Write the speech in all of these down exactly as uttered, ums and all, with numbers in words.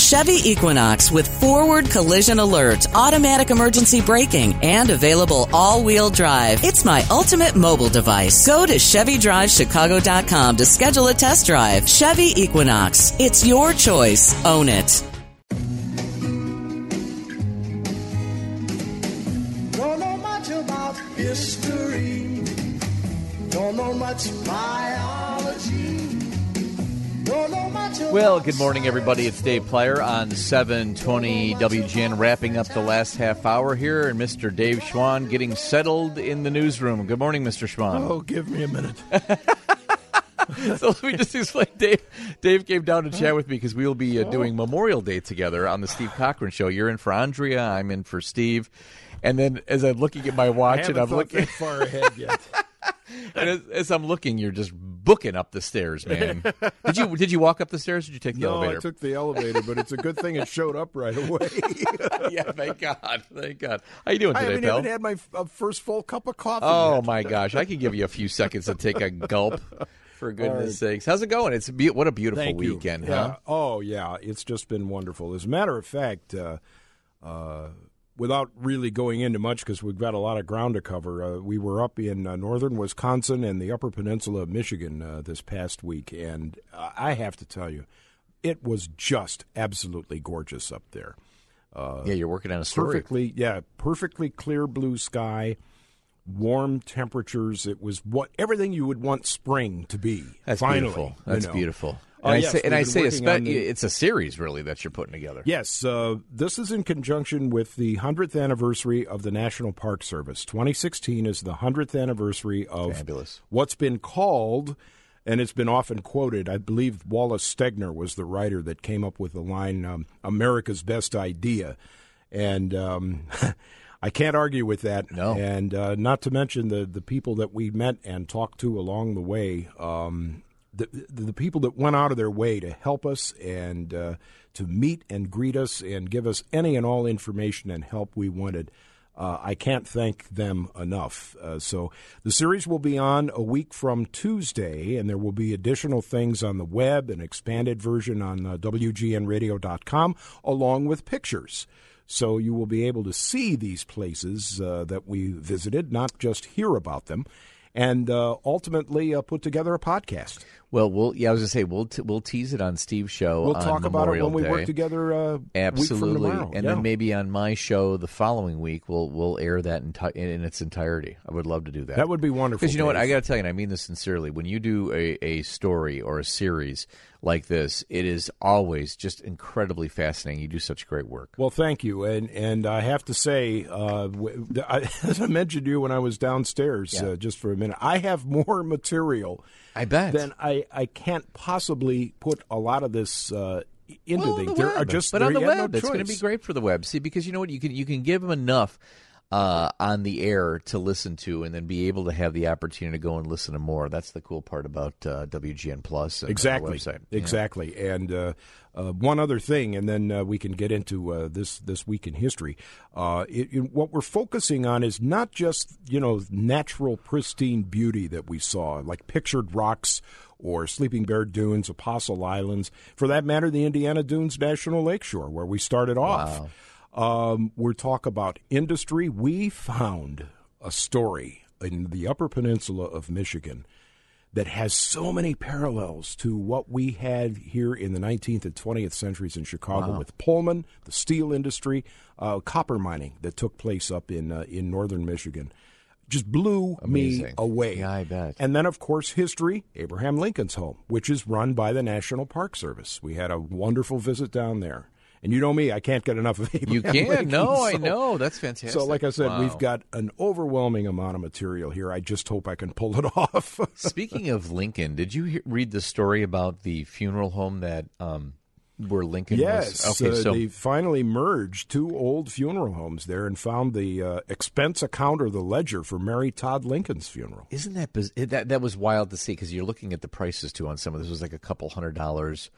Chevy Equinox with forward collision alert, automatic emergency braking, and available all-wheel drive. It's my ultimate mobile device. Go to Chevy Drive Chicago dot com to schedule a test drive. Chevy Equinox. It's your choice. Own it. Don't know much about history. Don't know much biology. Don't know much about Well, good morning, everybody. It's Dave Plyer on seven twenty W G N, wrapping up the last half hour here, and Mister Dave Schwan getting settled in the newsroom. Good morning, Mister Schwan. Oh, give me a minute. So let me just explain. Dave Dave came down to chat with me because we will be uh, doing Memorial Day together on the Steve Cochran Show. You're in for Andrea. I'm in for Steve. And then as I'm looking at my watch, I and I'm looking that far ahead yet. and as, as I'm looking, you're just booking up the stairs, man. Did you did you walk up the stairs? Or did you take the no, elevator? I took the elevator, but it's a good thing it showed up right away. Yeah, thank God, thank God. How you doing I today, haven't pal? even had my uh, first full cup of coffee Oh yet. my gosh, I can give you a few seconds to take a gulp. For goodness right. sakes, how's it going? It's be- what a beautiful Thank you. weekend, yeah. huh? Oh yeah, it's just been wonderful. As a matter of fact, uh, uh, without really going into much because we've got a lot of ground to cover, uh, we were up in uh, northern Wisconsin and the Upper Peninsula of Michigan uh, this past week, and uh, I have to tell you, it was just absolutely gorgeous up there. Uh, Yeah, you're working on a story. Perfectly, yeah, perfectly clear blue sky. Warm temperatures. It was what everything you would want spring to be. That's finally, beautiful. That's you know. beautiful. Oh, And I yes, say, and we've I been say working on espe- the- it's a series, really, that you're putting together. Yes, uh, this is in conjunction with the hundredth anniversary of the National Park Service. twenty sixteen is the hundredth anniversary of Fabulous. what's been called, and it's been often quoted, I believe Wallace Stegner was the writer that came up with the line, um, America's Best Idea. And um, I can't argue with that. No. And uh, not to mention the, the people that we met and talked to along the way, um, the, the the people that went out of their way to help us and uh, to meet and greet us and give us any and all information and help we wanted. Uh, I can't thank them enough. Uh, so the series will be on a week from Tuesday, and there will be additional things on the web, an expanded version on uh, W G N radio dot com, along with pictures. So you will be able to see these places uh, that we visited, not just hear about them, and uh, ultimately uh, put together a podcast. Well, we'll yeah, I was going to say we'll t- we'll tease it on Steve's show. We'll on talk about it Memorial when we Day. work together. Uh, Absolutely, week from tomorrow. and yeah. then maybe on my show the following week we'll we'll air that in, ti- in its entirety. I would love to do that. That would be wonderful. Because you know what, Dave. I got to tell you, and I mean this sincerely. When you do a, a story or a series like this, it is always just incredibly fascinating. You do such great work. Well, thank you, and and I have to say, uh, w- I, as I mentioned to you when I was downstairs, Yeah. uh, just for a minute, I have more material. I bet. Than I, I can't possibly put a lot of this uh, into Well, things. the There web. are just but there on the you have web, no it's going to choice. be great for the web. See, because you know what, you can you can give them enough uh, on the air to listen to, and then be able to have the opportunity to go and listen to more. That's the cool part about uh, W G N Plus and Exactly. our website. Yeah. Exactly. And uh, uh, one other thing, and then uh, we can get into uh, this this week in history. Uh, it, it, what we're focusing on is not just you know natural pristine beauty that we saw, like pictured rocks or Sleeping Bear Dunes, Apostle Islands, for that matter, the Indiana Dunes National Lakeshore, where we started off. Wow. Um, we're talk about industry. We found a story in the Upper Peninsula of Michigan that has so many parallels to what we had here in the nineteenth and twentieth centuries in Chicago Wow. with Pullman, the steel industry, uh, copper mining that took place up in uh, in northern Michigan. Just blew me Amazing. away. Yeah, I bet. And then, of course, history, Abraham Lincoln's home, which is run by the National Park Service. We had a wonderful visit down there. And you know me, I can't get enough of Abraham You can. Lincoln, No, I so- know. That's fantastic. So, like I said, Wow. we've got an overwhelming amount of material here. I just hope I can pull it off. Speaking of Lincoln, did you hear, read the story about the funeral home that um, where Lincoln Yes, was? Okay, uh, so they finally merged two old funeral homes there and found the uh, expense account or the ledger for Mary Todd Lincoln's funeral. isn't that biz- that that was wild to see because you're looking at the prices too on some of this. It was like a couple hundred dollars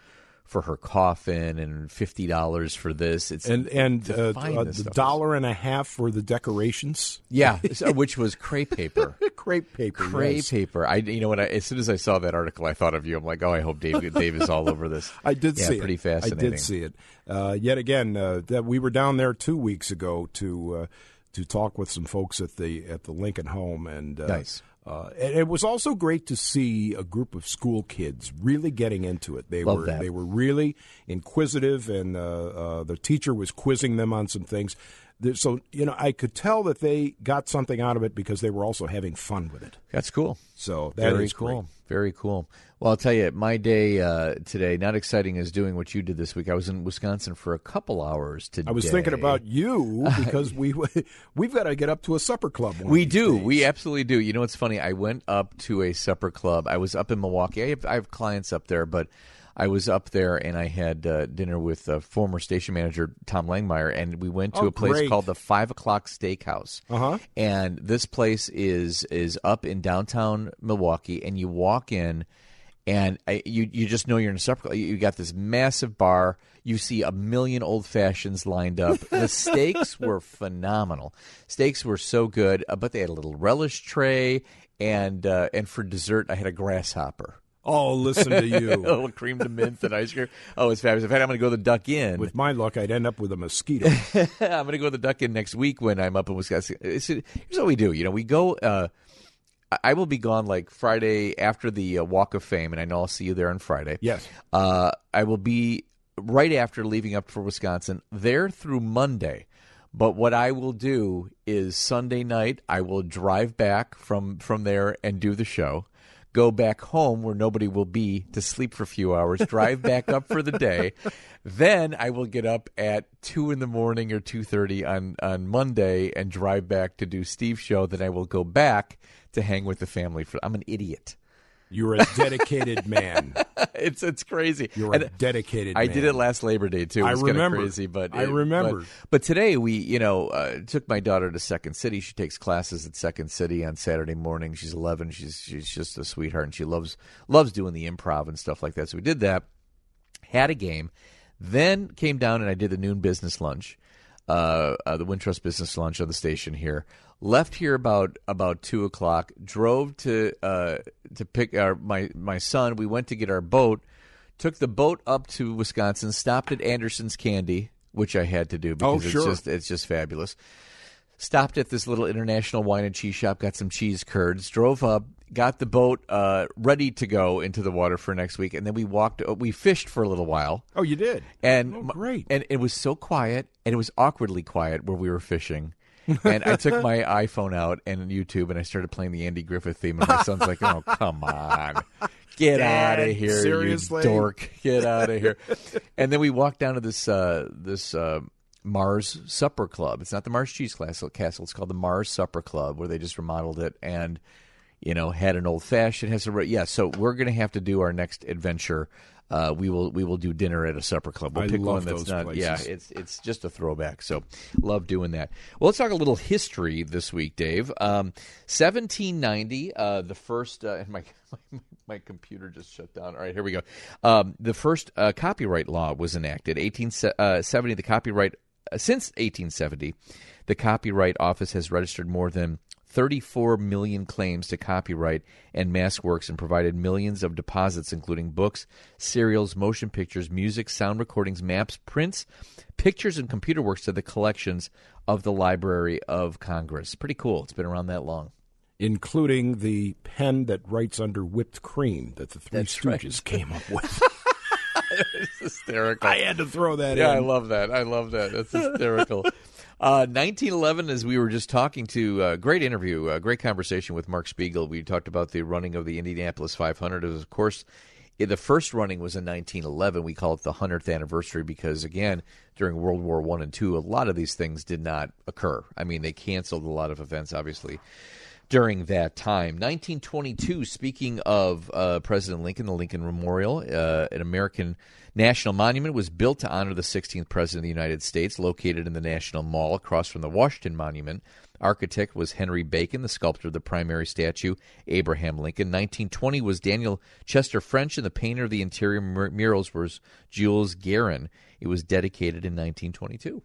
for her coffin and fifty dollars for this. It's and and to uh, find uh, this the stuff dollar and a half for the decorations. Yeah, so- which was crepe paper. Crepe paper. Crepe yes. paper. I, you know what? I, as soon as I saw that article, I thought of you. I'm like, oh, I hope Dave, Dave is all over this. I did yeah, see pretty it. fascinating. I did see it. Uh, yet again, uh, that we were down there two weeks ago to uh, to talk with some folks at the at the Lincoln home, and uh, Nice. Uh, and it was also great to see a group of school kids really getting into it. They Love were that. they were really inquisitive, and uh, uh, the teacher was quizzing them on some things. There- So you know, I could tell that they got something out of it because they were also having fun with it. That's cool. So that Very is cool. great. Very cool. Well, I'll tell you, my day uh, today, not exciting as doing what you did this week. I was in Wisconsin for a couple hours today. I was thinking about you because we we've got to get up to a supper club. One We of these do. days. We absolutely do. You know what's funny? I went up to a supper club. I was up in Milwaukee. I have, I have clients up there, but I was up there and I had uh, dinner with uh, former station manager Tom Langmeyer, and we went to Oh, a place great. called the Five O'Clock Steakhouse. Uh-huh. And this place is is up in downtown Milwaukee, and you walk in, and I, you you just know you're in a supper club. You got this massive bar. You see a million old fashions lined up. The steaks were phenomenal. Steaks were so good, uh, but they had a little relish tray, and uh, and for dessert, I had a grasshopper. Oh, listen to a you. little cream to mint and ice cream. Oh, it's fabulous. In fact, I'm going to go to the Duck Inn. With my luck, I'd end up with a mosquito. I'm going to go to the Duck Inn next week when I'm up in Wisconsin. It's, here's what we do. You know, we go. Uh, I will be gone like Friday after the uh, Walk of Fame, and I know I'll see you there on Friday. Yes. Uh, I will be right after leaving up for Wisconsin there through Monday. But what I will do is Sunday night, I will drive back from, from there and do the show. Go back home where nobody will be to sleep for a few hours, drive back up for the day. Then I will get up at two in the morning or two thirty on, on Monday and drive back to do Steve's show. Then I will go back to hang with the family. For I'm an idiot. You're a dedicated man. It's it's crazy. You're And a dedicated I man. did it last Labor Day, too. It I was kind of remember. crazy. But I it- remember. But, but today we, you know, uh, took my daughter to Second City. She takes classes at Second City on Saturday morning. She's eleven. She's she's just a sweetheart, and she loves loves doing the improv and stuff like that. So we did that, had a game, then came down and I did the noon business lunch, uh, uh, the Wintrust business lunch on the station here. Left here about about two o'clock. Drove to uh, to pick our my my son. We went to get our boat. Took the boat up to Wisconsin. Stopped at Anderson's Candy, which I had to do because Oh, sure. it's just it's just fabulous. Stopped at this little international wine and cheese shop. Got some cheese curds. Drove up. Got the boat uh, ready to go into the water for next week, and then we walked. We fished for a little while. Oh, you did? And Oh, my- great. and it was so quiet, and it was awkwardly quiet where we were fishing. And I took my iPhone out and YouTube, and I started playing the Andy Griffith theme. And my son's like, "Oh, come on, get Dad, out of here, seriously? you dork! Get out of here!" And then we walked down to this uh, this uh, Mars Supper Club. It's not the Mars Cheese Castle. It's called the Mars Supper Club, where they just remodeled it and you know had an old fashioned. Has a yeah. So we're gonna have to do our next adventure. Uh, we will we will do dinner at a supper club. We'll I pick love one that's those not places. yeah. It's it's just a throwback. So love doing that. Well, let's talk a little history this week, Dave. Um, seventeen ninety, uh, the first. Uh, and my, my my computer just shut down. All right, here we go. Um, the first uh, copyright law was enacted. eighteen seventy. The copyright uh, since eighteen seventy, the Copyright Office has registered more than thirty-four million claims to copyright and mass works and provided millions of deposits, including books, serials, motion pictures, music, sound recordings, maps, prints, pictures, and computer works to the collections of the Library of Congress. Pretty cool. It's been around that long. Including the pen that writes under whipped cream that the Three That's Stooges right. came up with. It's hysterical. I had to throw that Yeah, in. I love that. I love that. That's hysterical. Uh, nineteen eleven, as we were just talking to, uh, great interview, uh, great conversation with Mark Spiegel. We talked about the running of the Indianapolis five hundred. It was, of course, i- the first running was in nineteen eleven. We call it the hundredth anniversary because, again, during World War One and Two, a lot of these things did not occur. I mean, they canceled a lot of events, obviously. during that time. nineteen twenty-two, speaking of uh, President Lincoln, the Lincoln Memorial, uh, an American national monument was built to honor the sixteenth President of the United States, located in the National Mall across from the Washington Monument. Architect was Henry Bacon, the sculptor of the primary statue, Abraham Lincoln. nineteen twenty was Daniel Chester French, and the painter of the interior mur- murals was Jules Guérin. It was dedicated in nineteen twenty-two.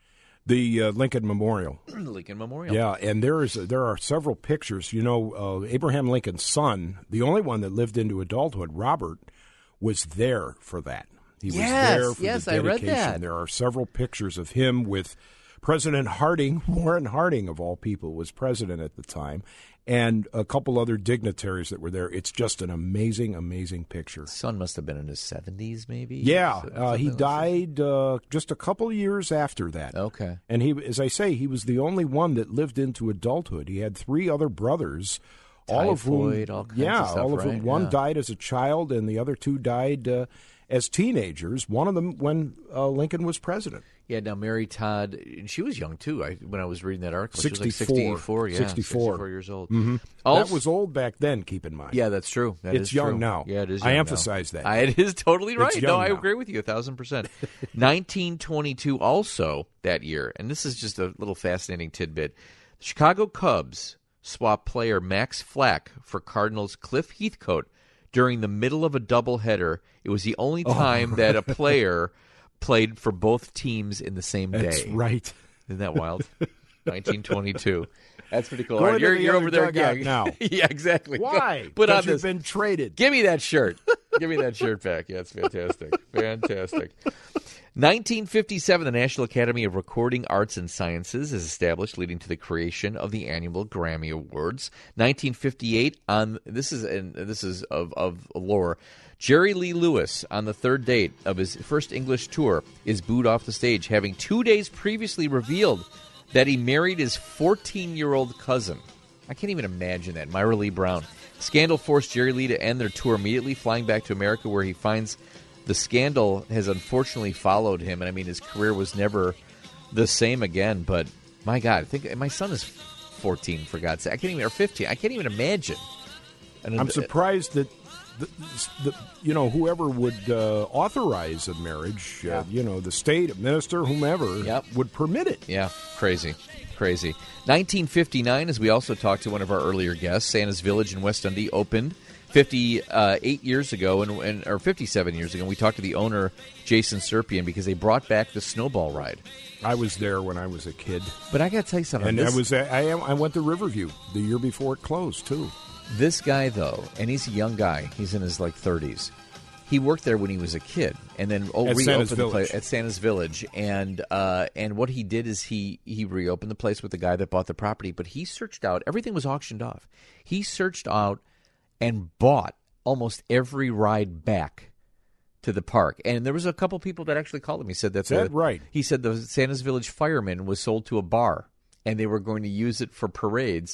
The uh, Lincoln Memorial. The Lincoln Memorial. Yeah, and there is there are several pictures. You know, uh, Abraham Lincoln's son, the only one that lived into adulthood, Robert, was there for that. He was Yes, there for yes, the I read dedication. that. There are several pictures of him with President Harding, Warren Harding, of all people, was president at the time, and a couple other dignitaries that were there. It's just an amazing, amazing picture. Son must have been in his seventies, maybe? Yeah, So- uh, he something like died uh, just a couple of years after that. that. Okay. And he, as I say, he was the only one that lived into adulthood. He had three other brothers, all of whom, Typhoid, all kinds yeah, of stuff, all of whom. right? One Yeah. died as a child, and the other two died uh, as teenagers. One of them when uh, Lincoln was president. Yeah, now Mary Todd, and she was young too. I when I was reading that article, sixty-four. she was like sixty-four. Yeah, sixty-four. sixty-four years old. Mm-hmm. Also- That was old back then. Keep in mind. Yeah, that's true. That It's is young true. now. Yeah, it is. I young emphasize now. that. I, it is totally right. It's No, young I now. agree with you a thousand percent. nineteen twenty-two, also that year, and this is just a little fascinating tidbit. The Chicago Cubs swapped player Max Flack for Cardinals Cliff Heathcote during the middle of a doubleheader. It was the only time that a player played for both teams in the same day. That's right. Isn't that wild? nineteen twenty-two. That's pretty cool. Go All right, into you're the you're other over there dugout yeah. now. Yeah, exactly. Why? Go- Put on Because you've this. been traded. Give me that shirt. Give me that shirt back. Yeah, it's fantastic. Fantastic. nineteen fifty-seven, the National Academy of Recording Arts and Sciences is established, leading to the creation of the annual Grammy Awards. nineteen fifty-eight, on this is and this is of of lore. Jerry Lee Lewis, on the third date of his first English tour, is booed off the stage, having two days previously revealed that he married his fourteen-year-old cousin. I can't even imagine that. Myra Lee Brown. Scandal forced Jerry Lee to end their tour immediately, flying back to America, where he finds the scandal has unfortunately followed him. And, I mean, his career was never the same again. But, my God, I think my son is fourteen, for God's sake. I can't even, or fifteen. I can't even imagine. And I'm surprised that, the, the, you know, whoever would uh, authorize a marriage, uh, Yeah. you know, the state, minister, whomever, Yep. would permit it. Yeah, crazy, crazy. nineteen fifty-nine, as we also talked to one of our earlier guests, Santa's Village in West Dundee opened fifty-eight years ago, and, and or fifty-seven years ago. And we talked to the owner, Jason Serpian, because they brought back the snowball ride. I was there when I was a kid, But I got to tell you something. and this, I was I am I went to Riverview the year before it closed too. this guy, though, and he's a young guy. He's in his, like, thirties. He worked there when he was a kid, and then oh, At reopened Santa's the Village. place at Santa's Village. And uh, and what he did is he he reopened the place with the guy that bought the property. But he searched out everything was auctioned off. He searched out and bought almost every ride back to the park. And there was a couple people that actually called him. He said that's Is that right? He said the Santa's Village Fireman was sold to a bar, and they were going to use it for parades.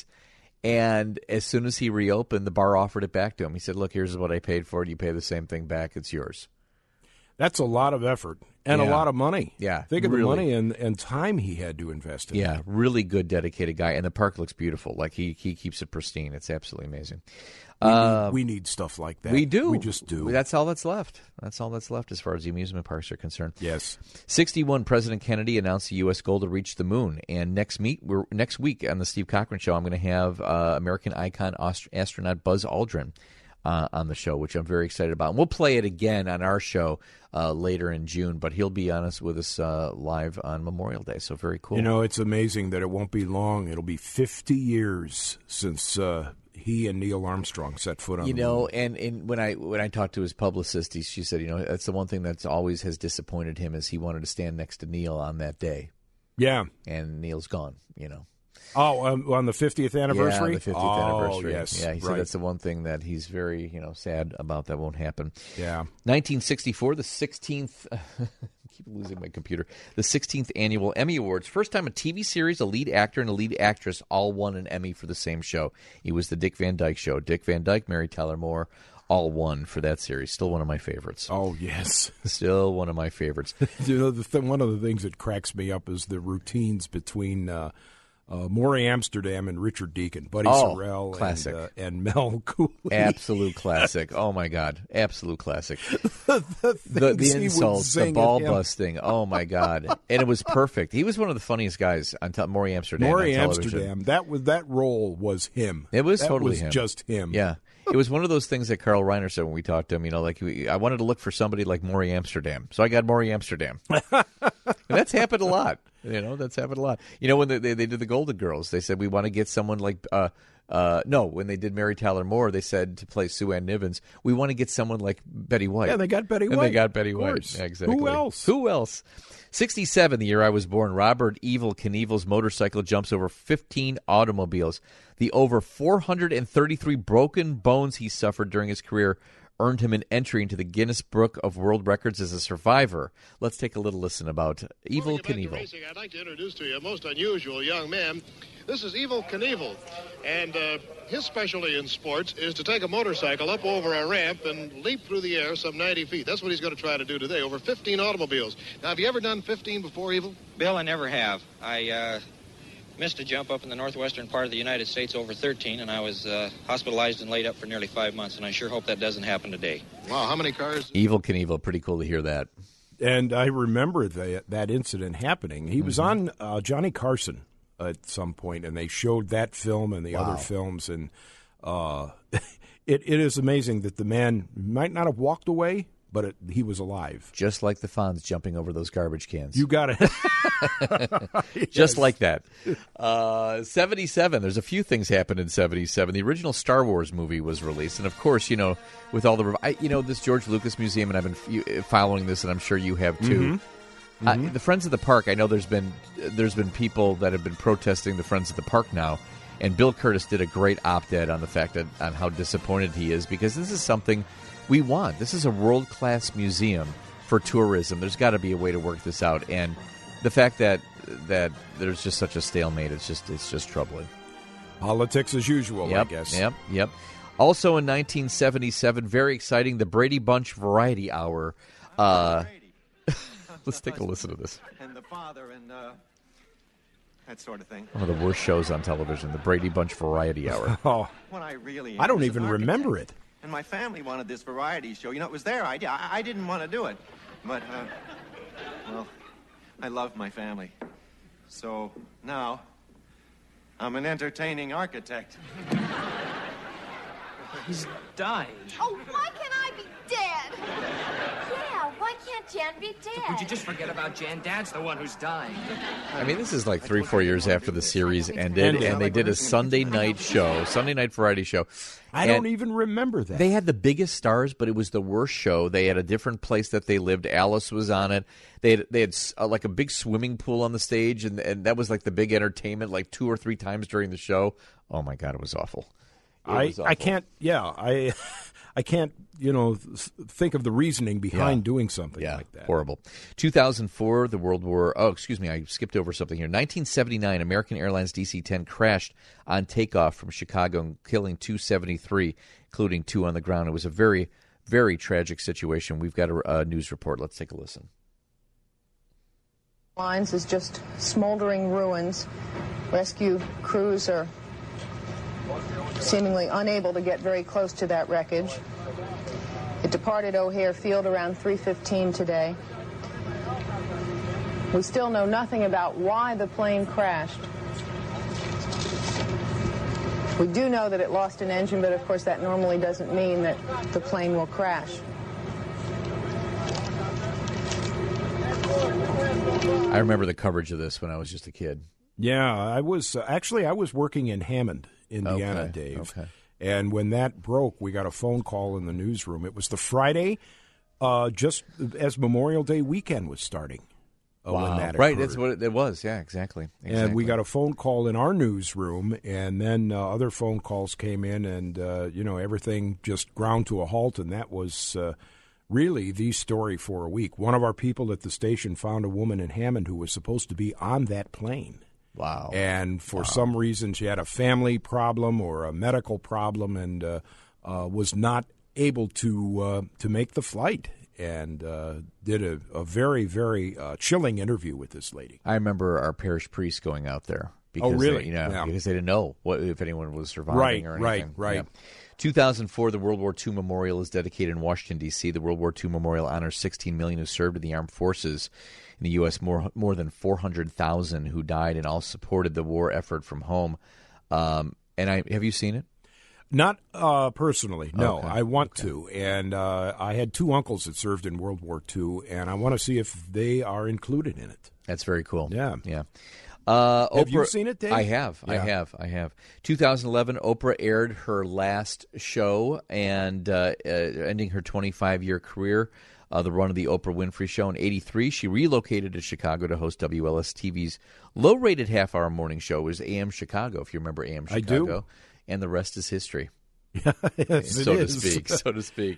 And as soon as he reopened, the bar offered it back to him. He said, "Look, here's what I paid for it. You pay the same thing back. It's yours." That's a lot of effort and Yeah. a lot of money. Yeah, think of really. the money and, and time he had to invest in. Yeah, it. really good, dedicated guy. And the park looks beautiful. Like, he, he keeps it pristine. It's absolutely amazing. We, Uh, need, we need stuff like that. we do. We just do. That's all that's left. That's all that's left as far as the amusement parks are concerned. yes. sixty-one, President Kennedy announced the U S goal to reach the moon. And next meet, we're, next week on the Steve Cochran Show, I'm going to have uh, American icon ast- astronaut Buzz Aldrin uh, on the show, which I'm very excited about. And we'll play it again on our show uh, later in June, but he'll be on us with us uh, live on Memorial Day. So very cool. You know, it's amazing that it won't be long. It'll be fifty years since uh, he and Neil Armstrong set foot on You the know, moon. and, and when I when I talked to his publicist, he, she said, you know, that's the one thing that's always has disappointed him is he wanted to stand next to Neil on that day, Yeah. and Neil's gone. You know, Oh, um, on the fiftieth anniversary? yeah, the fiftieth oh, anniversary. yes. Yeah, he said right. that's the one thing that he's very you know sad about. That won't happen. Yeah. nineteen sixty-four, the sixteenth. I keep losing my computer. The sixteenth annual Emmy Awards. First time a T V series, a lead actor, and a lead actress all won an Emmy for the same show. It was the Dick Van Dyke Show. Dick Van Dyke, Mary Tyler Moore, all won for that series. Still one of my favorites. Oh, yes. Still one of my favorites. You know, the th- one of the things that cracks me up is the routines between uh, Uh, Maury Amsterdam and Richard Deacon, Buddy Oh, Sorrell, classic. and, uh, and Mel Cooley. Absolute classic. Oh, my God. Absolute classic. the, The, the things he would insults, the sing at ball him. busting. Oh, my God. And it was perfect. He was one of the funniest guys on te- Maury Amsterdam. Maury on television. Amsterdam. That was that role was him. It was that totally was him. just him. Yeah. It was one of those things that Carl Reiner said when we talked to him. You know, like we, I wanted to look for somebody like Maury Amsterdam, so I got Maury Amsterdam. And that's happened a lot. You know, that's happened a lot. You know, when they they, they did the Golden Girls, they said we want to get someone like. Uh, uh, no, when they did Mary Tyler Moore, they said to play Sue Ann Nivens, we want to get someone like Betty White. Yeah, they got Betty and White. they got Betty Of White. course. Yeah, exactly. Who else? Who else? sixty-seven, the year I was born, Robert Evil Knievel's motorcycle jumps over fifteen automobiles. The over four hundred thirty-three broken bones he suffered during his career earned him an entry into the Guinness Book of World Records as a survivor. Let's take a little listen about Evil Before we get back to Knievel. racing, I'd like to introduce to you a most unusual young man. This is Evil Knievel, and uh, his specialty in sports is to take a motorcycle up over a ramp and leap through the air some ninety feet. That's what he's going to try to do today, over fifteen automobiles. Now, have you ever done fifteen before, Evil? Bill, I never have. I uh, missed a jump up in the northwestern part of the United States over thirteen, and I was uh, hospitalized and laid up for nearly five months, and I sure hope that doesn't happen today. Wow, how many cars? Evil Knievel, pretty cool to hear that. And I remember that that incident happening. He was on uh, Johnny Carson at some point, and they showed that film and the Wow. other films. And uh, it it is amazing that the man might not have walked away, but it, he was alive. Just like the Fonz jumping over those garbage cans. You got it. Just like that. Uh, seventy-seven, there's a few things happened in seventy-seven. The original Star Wars movie was released. And, of course, you know, with all the... I, you know, this George Lucas Museum, and I've been f- following this, and I'm sure you have, too. Mm-hmm. Uh, the Friends of the Park, I know there's been there's been people that have been protesting the Friends of the Park now. And Bill Curtis did a great op-ed on the fact that on how disappointed he is, because this is something we want. This is a world-class museum for tourism. There's got to be a way to work this out. And the fact that that there's just such a stalemate, it's just it's just troubling. Politics as usual, Yep, I guess. Yep, yep. Also in nineteen seventy-seven, very exciting, the Brady Bunch Variety Hour. Uh, let's take a listen to this. And the father and uh, that sort of thing. One of the worst shows on television, the Brady Bunch Variety Hour. Oh, What I really I don't am is even an remember architect. it. And my family wanted this variety show. You know, it was their idea. I, I didn't want to do it. But, uh, well, I love my family. So now I'm an entertaining architect. He's dying. Oh, why can't I be dead? Yeah, why can't Jan be dead? Would you just forget about Jan? Dad's the one who's dying. I mean, this is like three, four years after the series ended, and they did a Sunday night show, Sunday night variety show. I And don't even remember that. They had the biggest stars, but it was the worst show. They had a different place that they lived. Alice was on it. They had they had uh, like a big swimming pool on the stage, and and that was like the big entertainment, like two or three times during the show. Oh my God, it was awful. It I, was I awful. can't, yeah, I I can't, you know, th- think of the reasoning behind Yeah. doing something Yeah, like that. horrible. two thousand four, the World War. Oh, excuse me, I skipped over something here. nineteen seventy-nine, American Airlines D C ten crashed on takeoff from Chicago, killing two seventy-three, including two on the ground. It was a very, very tragic situation. We've got a, a news report. Let's take a listen. Lines is just smoldering ruins. Rescue crews are seemingly unable to get very close to that wreckage. It departed O'Hare Field around three fifteen today. We still know nothing about why the plane crashed. We do know that it lost an engine, but of course that normally doesn't mean that the plane will crash. I remember the coverage of this when I was just a kid. Yeah, I was uh, actually I was working in Hammond, Indiana, Okay, Dave. okay. And when that broke, we got a phone call in the newsroom. It was the Friday, uh, just as Memorial Day weekend was starting. Uh, when that Right, occurred. that's what it, it was. Yeah, exactly. exactly. And we got a phone call in our newsroom, and then uh, other phone calls came in, and uh, you know everything just ground to a halt. And that was uh, really the story for a week. One of our people at the station found a woman in Hammond who was supposed to be on that plane. Wow. And for some reason, she had a family problem or a medical problem, and uh, uh, was not able to uh, to make the flight. And uh, did a, a very, very uh, chilling interview with this lady. I remember our parish priest going out there Because oh, really? They, you know, yeah. because they didn't know what, if anyone was surviving right, or anything. Right, right, yeah. two thousand four, the World War Two Memorial is dedicated in Washington, D C The World War Two Memorial honors sixteen million who served in the armed forces in the U S, more more than four hundred thousand who died and all supported the war effort from home. Um, and I have you seen it? Not uh, personally, no. Okay. I want okay. to. And uh, I had two uncles that served in World War Two, and I want to see if they are included in it. That's very cool. Yeah. Yeah. Uh, have Oprah, you seen it, Dave? I have. Yeah. I have. I have. two thousand eleven, Oprah aired her last show and uh, uh, ending her twenty-five-year career, uh, the run of the Oprah Winfrey Show. In eighty-three, she relocated to Chicago to host W L S T V's low-rated half-hour morning show. It was A M Chicago, if you remember A M Chicago. I do. And the rest is history. yes, so it to is. speak, so to speak.